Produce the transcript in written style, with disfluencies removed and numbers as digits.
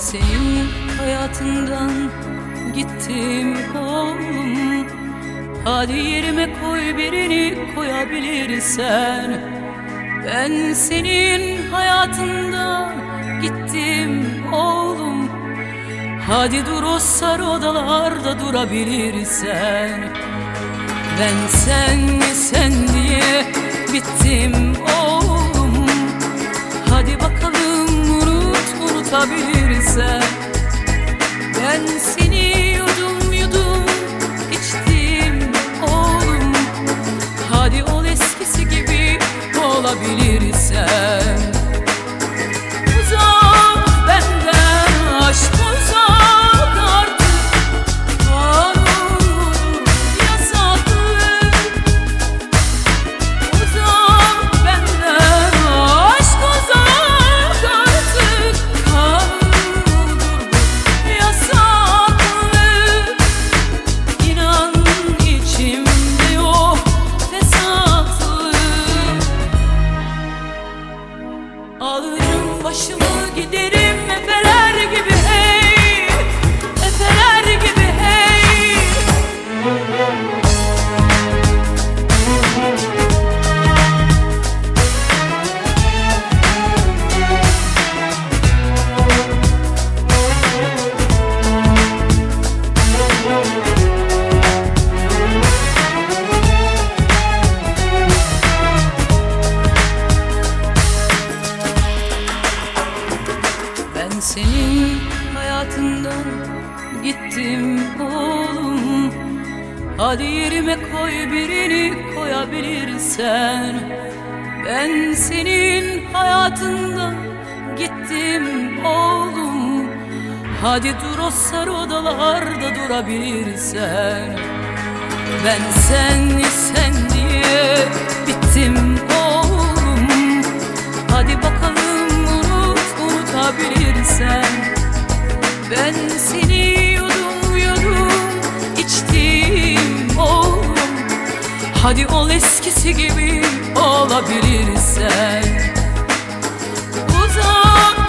senin hayatından gittim oğlum. Hadi yerime koy, birini koyabilirsen. Ben senin hayatından gittim oğlum. Hadi dur o sarı odalarda durabilirsen. Ben sen diye bittim oğlum. Hadi bakalım unutabilirsen. Ben seni yudum içtim oğlum. Hadi ol eskisi gibi olabilirsen. Uzak benden aşk, uzak artık. Kanun yasaklı. Uzak benden aşk, uzak artık. Kanun yasaklı. İnan içimde yok fesatlı. Alırım başımı giderim efeler gibi hey, efeler gibi hey. Ben senin hayatından gittim oğlum. Hadi yerime koy, birini koyabilirsen. Ben senin hayatından gittim oğlum. Hadi dur o sarı odalarda durabilirsen. Ben sen diye bittim oğlum. Hadi bakalım unutabilirsen. Ben seni yudum içtim oğlum. Hadi ol eskisi gibi olabilirsen. Uzak